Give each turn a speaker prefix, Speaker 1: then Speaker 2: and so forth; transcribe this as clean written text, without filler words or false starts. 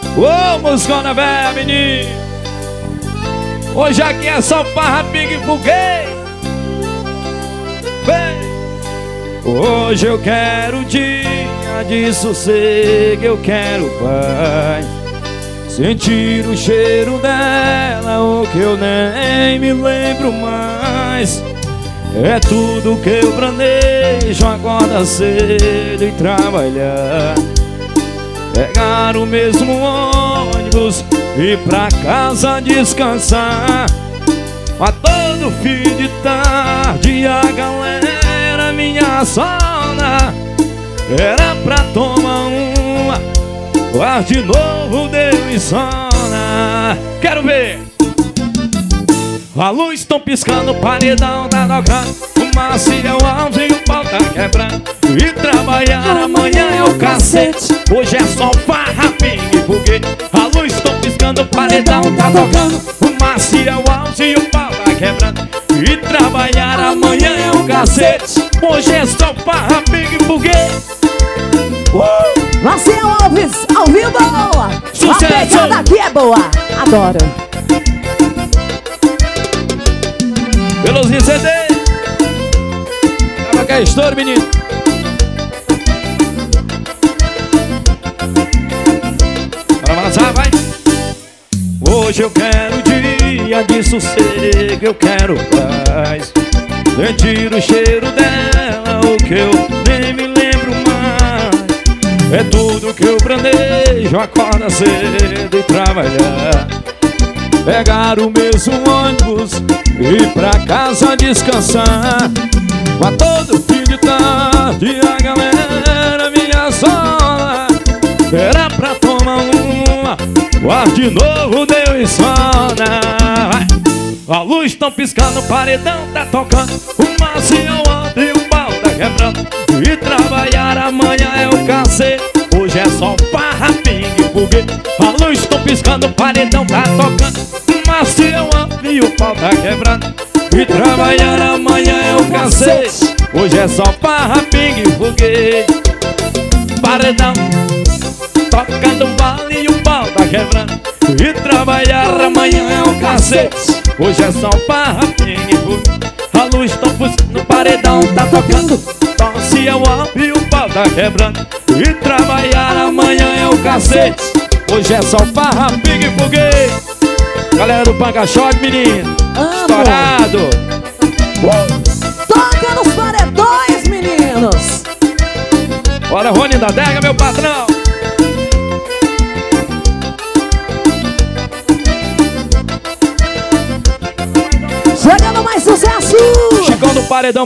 Speaker 1: Ô, muscona velha, menino. Hoje aqui é só farra, pingue e foguete. Vem. Hoje eu quero dia de sossego, eu quero paz. Sentir o cheiro dela, o que eu nem me lembro mais. É tudo que eu planejo, acordar cedo e trabalhar. Pegar o mesmo ônibus e ir pra casa descansar. A todo fim de tarde a galera minha zona era pra tomar uma, mas de novo deu insônia. Quero ver! A luz tão piscando, o paredão tá tocando, o Maciel Alves e o pau tá quebrando. E trabalhar amanhã é o cacete, hoje é só farra, pingue e foguete. A luz tão piscando, o paredão tá tocando, o Maciel Alves e o pau tá quebrando. E trabalhar amanhã é o cacete, hoje é só farra, pingue e foguete.
Speaker 2: Maciel Alves, ao vivo!
Speaker 1: Sucesso!
Speaker 2: A pegada aqui é boa, adoro!
Speaker 1: Velozinho CD. Tava com a história, menino. Bora balançar, vai. Hoje eu quero dia de sossego, eu quero paz. Sentir o cheiro dela, o que eu nem me lembro mais. É tudo que eu planejo, acorda cedo e trabalhar. Pegar o mesmo ônibus e ir pra casa descansar. A todo fim de tarde a galera minha zona era pra tomar uma, mas de novo deu insônia. A luz tão piscando, o paredão tá tocando, o Maciel Alves e o pau tá quebrando. E trabalhar amanhã é o cacete, hoje é só farra, pingue e foguete. A luz tão piscando, o paredão tá tocando, o Maciel Alves e o pau tá quebrando. E trabalhar amanhã é o cacete, hoje é só farra, pingue e foguete. Paredão tocando vale e o pau tá quebrando. E trabalhar amanhã é o cacete, hoje é só farra, pingue e foguete. A luz tão piscando, o paredão tá tocando, Maciel Alves e o pau tá quebrando. E trabalhar amanhã é o cacete, hoje é só farra, pingue e foguete. Galera do Pancachote, menino, estourado.
Speaker 2: Toca nos paredões, meninos.
Speaker 1: Olha, Rony da Dega, meu patrão.
Speaker 2: Chegando mais sucesso.
Speaker 1: Chicão do Paredão